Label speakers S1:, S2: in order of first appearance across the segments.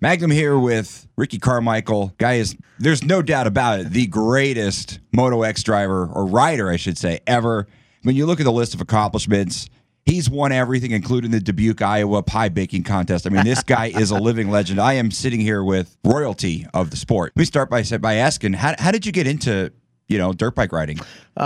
S1: Magnum here with Ricky Carmichael. Guy is, there's no doubt about it, the greatest Moto X driver, or rider, I should say, ever. When you look at the list of accomplishments, he's won everything, including the Dubuque, Iowa pie baking contest. I mean, this guy is a living legend. I am sitting here with royalty of the sport. Let me start by asking, how did you get into dirt bike riding?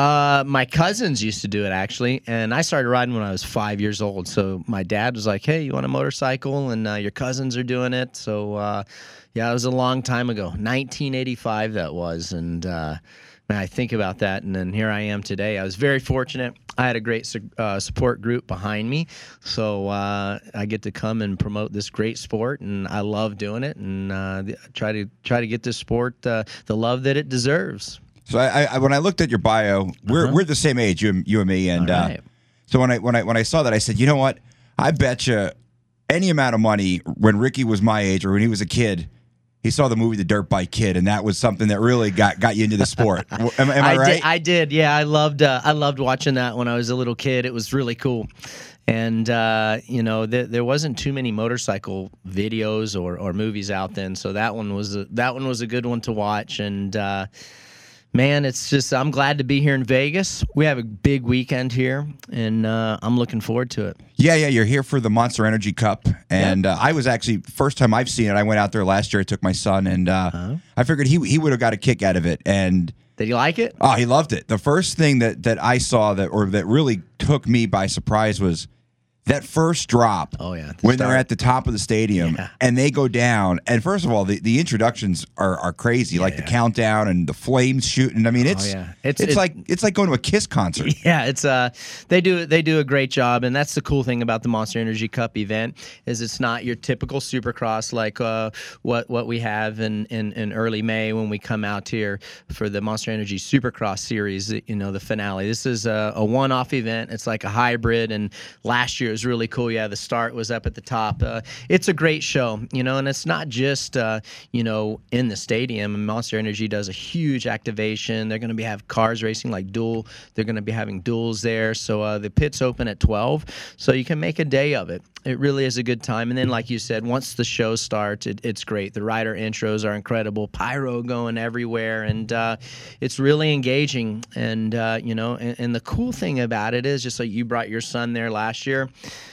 S2: My cousins used to do it, actually, and I started riding when I was 5 years old. So my dad was like, hey, you want a motorcycle? And your cousins are doing it. So, yeah, it was a long time ago. 1985 that was. And man, I think about that, and then here I am today. I was very fortunate. I had a great support group behind me. So I get to come and promote this great sport, and I love doing it, and try to get this sport the love that it deserves.
S1: So I when I looked at your bio, we're the same age, you and me, and
S2: right.
S1: So when I saw that, I said, you know what? I bet you any amount of money when Ricky was my age or when he was a kid, he saw the movie The Dirt Bike Kid, and that was something that really got you into the sport. Am I right?
S2: I did. Yeah, I loved watching that when I was a little kid. It was really cool. And there wasn't too many motorcycle videos or movies out then, so that one was a good one to watch. And man, it's just, I'm glad to be here in Vegas. We have a big weekend here, and I'm looking forward to it.
S1: Yeah, you're here for the Monster Energy Cup, and I was actually, first time I've seen it, I went out there last year, I took my son, and I figured he would have got a kick out of it. And
S2: did you like it?
S1: Oh, he loved it. The first thing that I saw that really took me by surprise was that first drop.
S2: Oh, yeah.
S1: When they're at the top of the stadium and they go down. And first of all, the introductions are crazy, the countdown and the flames shooting. I mean, it's like going to a Kiss concert.
S2: Yeah, it's they do a great job, and that's the cool thing about the Monster Energy Cup event is it's not your typical Supercross like what we have in early May when we come out here for the Monster Energy Supercross series, the finale. This is a one-off event. It's like a hybrid, and last year was really cool. Yeah, the start was up at the top. It's a great show, and it's not just in the stadium. Monster Energy does a huge activation. They're going to have cars racing like dual. They're going to be having duels there. So the pits open at 12, so you can make a day of it. It really is a good time. And then, like you said, once the show starts, it's great. The rider intros are incredible. Pyro going everywhere, and it's really engaging. And and the cool thing about it is, just like you brought your son there last year,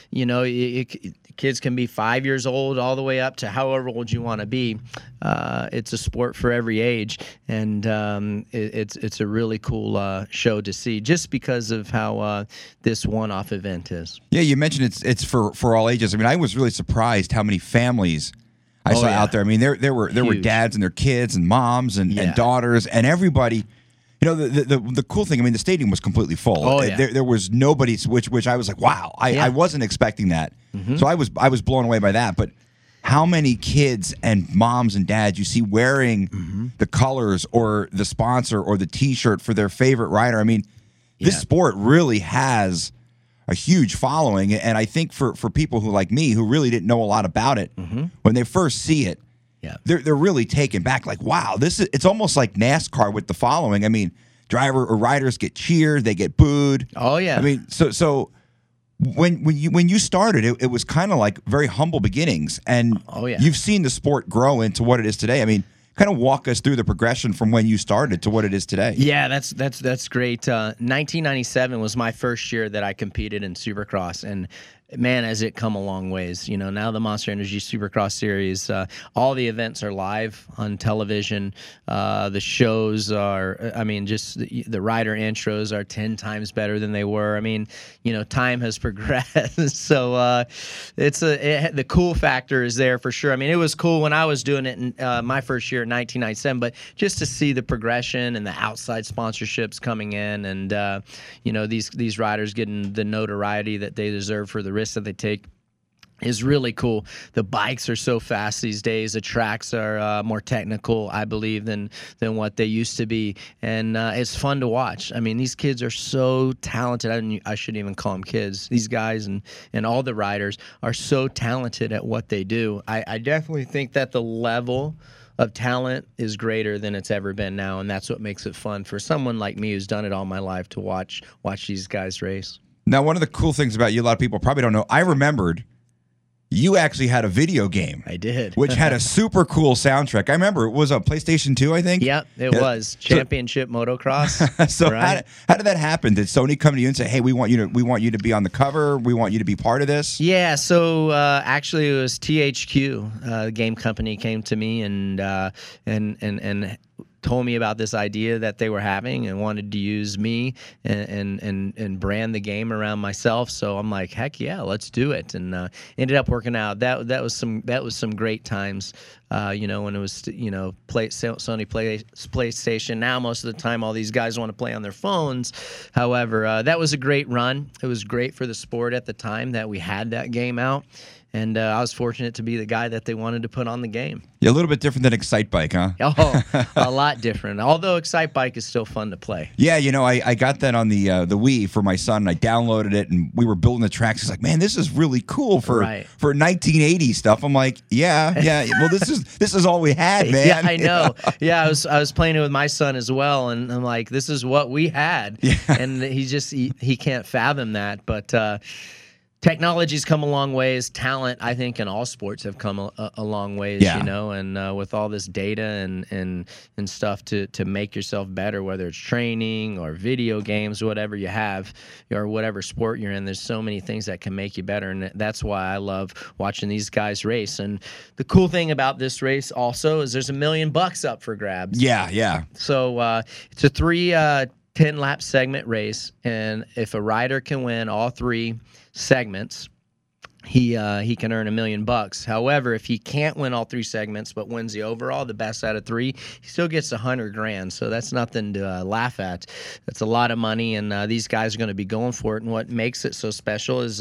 S2: kids can be 5 years old all the way up to however old you want to be. It's a sport for every age, and it's a really cool show to see just because of how this one-off event is.
S1: Yeah, you mentioned it's for all ages. I mean, I was really surprised how many families I saw out there. I mean, there were dads and their kids and moms and daughters and everybody. The cool thing, I mean, the stadium was completely full.
S2: Oh, yeah.
S1: There was nobody, which I was like, wow, I wasn't expecting that. Mm-hmm. So I was blown away by that. But how many kids and moms and dads you see wearing the colors or the sponsor or the T-shirt for their favorite rider? I mean, this sport really has a huge following. And I think for people who like me, who really didn't know a lot about it, when they first see it, they're really taken back. Like, wow, it's almost like NASCAR with the following. I mean, driver or riders get cheered, they get booed.
S2: Oh yeah.
S1: I mean, so when you started, it was kind of like very humble beginnings, and you've seen the sport grow into what it is today. I mean, kind of walk us through the progression from when you started to what it is today.
S2: Yeah, that's great. 1997 was my first year that I competed in Supercross, and man, has it come a long ways. Now the Monster Energy Supercross Series, all the events are live on television. The shows are, just the rider intros are 10 times better than they were. I mean, time has progressed. So the cool factor is there for sure. I mean, it was cool when I was doing it in my first year in 1997, but just to see the progression and the outside sponsorships coming in, and these riders getting the notoriety that they deserve for the risk that they take is really cool. The bikes are so fast these days. The tracks are more technical, I believe, than what they used to be, and it's fun to watch. I mean, these kids are so talented. I shouldn't even call them kids. These guys and all the riders are so talented at what they do. I definitely think that the level of talent is greater than it's ever been now, and that's what makes it fun for someone like me who's done it all my life to watch these guys race.
S1: Now, one of the cool things about you, a lot of people probably don't know, I remembered you actually had a video game.
S2: I did.
S1: Which had a super cool soundtrack. I remember it was a PlayStation 2, I think.
S2: Yep, it was Championship Motocross.
S1: So
S2: right?
S1: how did that happen? Did Sony come to you and say, "Hey, we want you to be on the cover. We want you to be part of this"?
S2: Yeah. So actually, it was THQ, the game company, came to me and told me about this idea that they were having and wanted to use me and brand the game around myself. So I'm like, heck yeah, let's do it. And ended up working out. That was some great times. When it was Sony PlayStation. Now most of the time, all these guys want to play on their phones. However, that was a great run. It was great for the sport at the time that we had that game out. And I was fortunate to be the guy that they wanted to put on the game.
S1: Yeah, a little bit different than Excite Bike, huh?
S2: Oh, a lot different. Although Excite Bike is still fun to play.
S1: Yeah, I got that on the Wii for my son. And I downloaded it, and we were building the tracks. He's like, "Man, this is really cool for 1980 stuff." I'm like, "Yeah. Well, this is all we had, man."
S2: Yeah, I know. Yeah, I was playing it with my son as well, and I'm like, "This is what we had." Yeah. And he can't fathom that, but. Technology's come a long ways. Talent, I think, in all sports have come a long ways.
S1: Yeah.
S2: And with all this data and stuff to make yourself better, whether it's training or video games, whatever you have, or whatever sport you're in, there's so many things that can make you better, and that's why I love watching these guys race. And the cool thing about this race also is there's $1 million up for grabs.
S1: Yeah.
S2: So it's a 10-lap segment race, and if a rider can win all 3 segments, he can earn $1 million. However, if he can't win all 3 segments but wins the overall, the best out of 3, he still gets $100,000. So that's nothing to laugh at. That's a lot of money, and these guys are going to be going for it. And what makes it so special is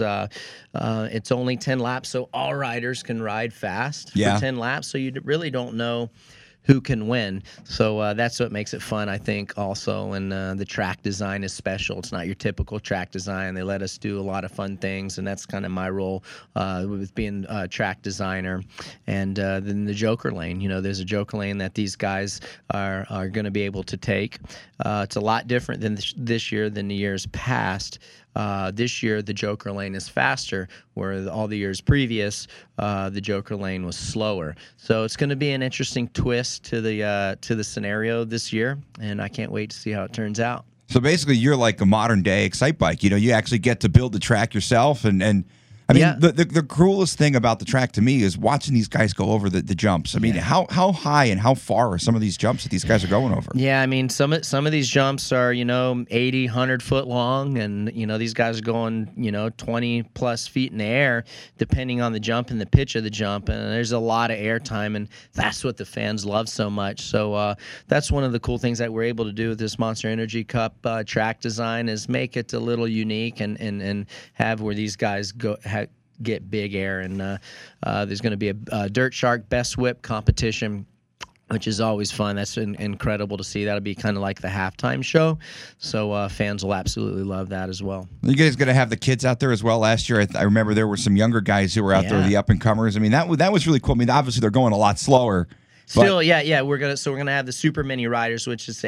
S2: it's only 10 laps, so all riders can ride fast for 10 laps. So you really don't know who can win. So that's what makes it fun, I think, also. And the track design is special. It's not your typical track design. They let us do a lot of fun things, and that's kind of my role with being a track designer. And then the Joker lane. There's a Joker lane that these guys are going to be able to take. It's a lot different than this year than the years past. This year, the Joker lane is faster, where all the years previous, the Joker lane was slower. So it's going to be an interesting twist to the scenario this year, and I can't wait to see how it turns out.
S1: So basically, you're like a modern day Excite Bike. You actually get to build the track yourself, and I mean, the coolest thing about the track to me is watching these guys go over the jumps. I mean, how high and how far are some of these jumps that these guys are going over?
S2: Yeah, I mean, some of these jumps are 80, 100 foot long, and these guys are going 20 plus feet in the air, depending on the jump and the pitch of the jump. And there's a lot of air time, and that's what the fans love so much. So that's one of the cool things that we're able to do with this Monster Energy Cup track design is make it a little unique and have where these guys get big air. And there's going to be a Dirt Shark Best Whip competition, which is always fun. That's incredible to see. That'll be kind of like the halftime show. So fans will absolutely love that as well.
S1: You guys going to have the kids out there as well? Last year, I remember there were some younger guys who were out there, the up-and-comers. I mean, that was really cool. I mean, obviously they're going a lot slower.
S2: Still, yeah, we're gonna have the super mini riders, which is the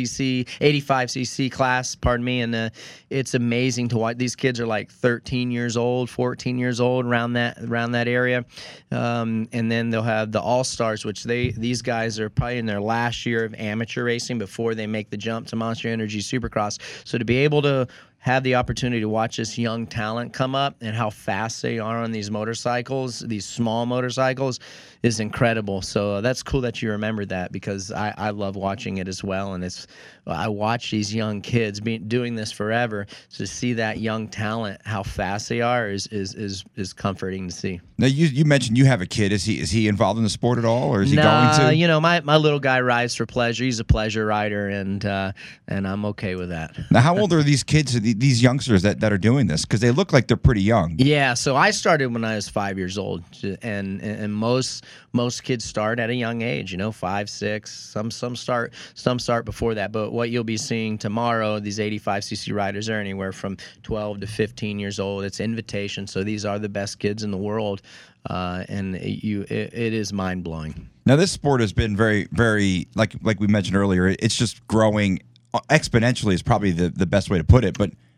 S2: 85cc class. Pardon me, and it's amazing to watch. These kids are like 13 years old, 14 years old, around that area, and then they'll have the All Stars, which these guys are probably in their last year of amateur racing before they make the jump to Monster Energy Supercross. So to be able to have the opportunity to watch this young talent come up and how fast they are on these motorcycles, these small motorcycles, is incredible. So that's cool that you remember that, because I love watching it as well. And I watch these young kids doing this forever. So to see that young talent, how fast they are, is comforting to see.
S1: Now you mentioned you have a kid. Is he involved in the sport at all, or is he going to?
S2: My little guy rides for pleasure. He's a pleasure rider, and I'm okay with that.
S1: Now, how old are these kids? These youngsters that are doing this, because they look like they're pretty young.
S2: Yeah, so I started when I was 5 years old, and most kids start at a young age, 5, 6. Some start before that. But what you'll be seeing tomorrow, these 85cc riders are anywhere from 12 to 15 years old. It's invitation, so these are the best kids in the world, and it is mind blowing.
S1: Now, this sport has been very, very like we mentioned earlier. It's just growing exponentially is probably the best way to put it, but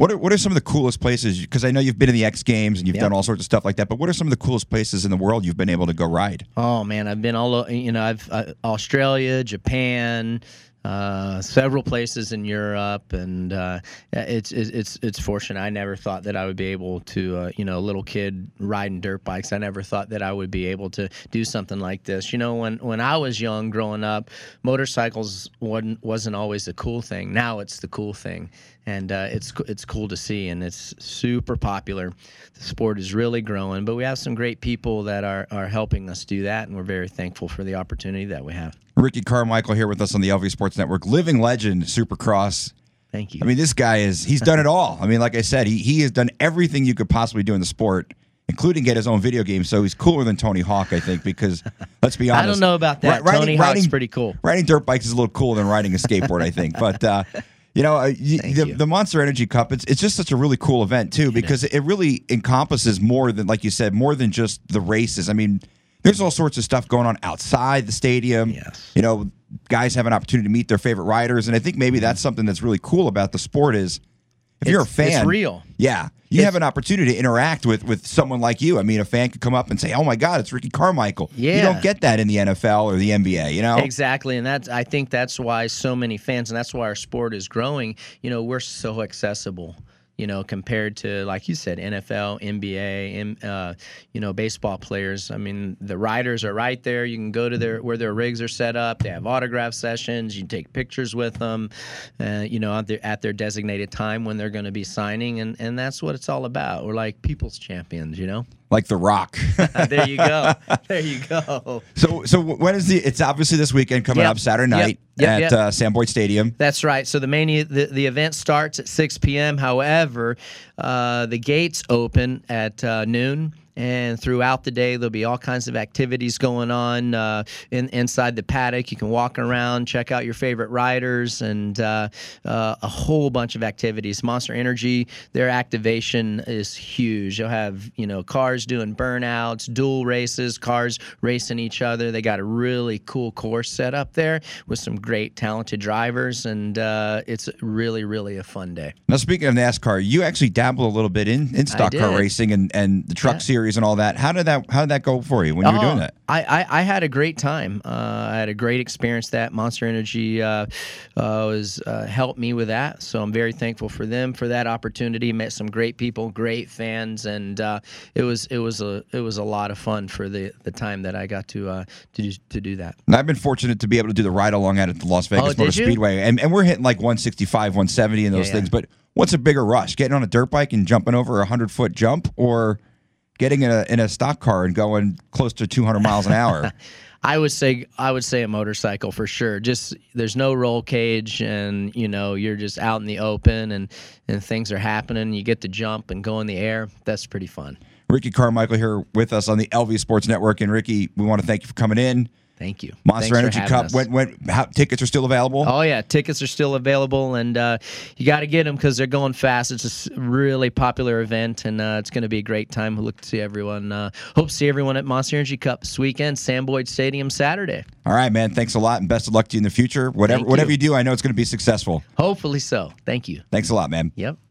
S1: What are some of the coolest places? Because I know you've been in the X Games and you've done all sorts of stuff like that. But what are some of the coolest places in the world you've been able to go ride?
S2: Oh man, I've been I've Australia, Japan, several places in Europe, and it's fortunate. I never thought that I would be able to, a little kid riding dirt bikes. I never thought that I would be able to do something like this. When I was young, growing up, motorcycles wasn't always the cool thing. Now it's the cool thing, and it's cool to see, and it's super popular. The sport is really growing, but we have some great people that are helping us do that, and we're very thankful for the opportunity that we have.
S1: Ricky Carmichael here with us on the LV Sports Network. Living legend, Supercross.
S2: Thank you.
S1: I mean, this guy he's done it all. I mean, like I said, he has done everything you could possibly do in the sport, including get his own video game. So he's cooler than Tony Hawk, I think, because let's be honest.
S2: I don't know about that. Tony Hawk's pretty cool.
S1: Riding dirt bikes is a little cooler than riding a skateboard, I think. But, the Monster Energy Cup, it's just such a really cool event, too, because it really encompasses more than, like you said, more than just the races. I mean, there's all sorts of stuff going on outside the stadium.
S2: Yes.
S1: Guys have an opportunity to meet their favorite riders, and I think maybe that's something that's really cool about the sport is if you're a fan.
S2: It's real.
S1: Yeah. You have an opportunity to interact with someone like you. I mean, a fan could come up and say, oh, my God, it's Ricky Carmichael.
S2: Yeah.
S1: You don't get that in the NFL or the NBA,
S2: Exactly, and I think that's why so many fans, and that's why our sport is growing. We're so accessible. Compared to, like you said, NFL, NBA, baseball players. I mean, the riders are right there. You can go to where their rigs are set up. They have autograph sessions. You can take pictures with them, at their designated time when they're going to be signing, and that's what it's all about. We're like people's champions,
S1: Like The Rock.
S2: There you go. There you go.
S1: So when is it's obviously this weekend coming up Saturday night at Sam Boyd Stadium.
S2: That's right. So the event starts at 6 p.m. However, the gates open at noon. And throughout the day, there'll be all kinds of activities going on inside the paddock. You can walk around, check out your favorite riders, and a whole bunch of activities. Monster Energy, their activation is huge. You'll have cars doing burnouts, dual races, cars racing each other. They got a really cool course set up there with some great talented drivers, and it's really, really a fun day.
S1: Now, speaking of NASCAR, you actually dabble a little bit in stock car racing and the truck series and all that. How did that go for you when you were doing that?
S2: I had a great time. I had a great experience. That Monster Energy helped me with that, so I'm very thankful for them for that opportunity. Met some great people, great fans, and it was a lot of fun for the time that I got to do that.
S1: And I've been fortunate to be able to do the ride along at the Las Vegas Motor Speedway, and we're hitting like 165, 170 in those things. But what's a bigger rush, getting on a dirt bike and jumping over a 100-foot jump, or getting in a stock car and going close to 200 miles an hour?
S2: I would say a motorcycle for sure. Just there's no roll cage, and you're just out in the open, and things are happening. You get to jump and go in the air. That's pretty fun.
S1: Ricky Carmichael here with us on the LV Sports Network, and Ricky, we want to thank you for coming in.
S2: Thank you.
S1: Monster Energy Cup. How tickets are still available?
S2: Oh yeah, tickets are still available, and you got to get them because they're going fast. It's a really popular event, and it's going to be a great time. We look to see everyone. Hope to see everyone at Monster Energy Cup this weekend, Sam Boyd Stadium, Saturday.
S1: All right, man. Thanks a lot, and best of luck to you in the future. Whatever you do, I know it's going to be successful.
S2: Hopefully so. Thank you.
S1: Thanks a lot, man.
S2: Yep.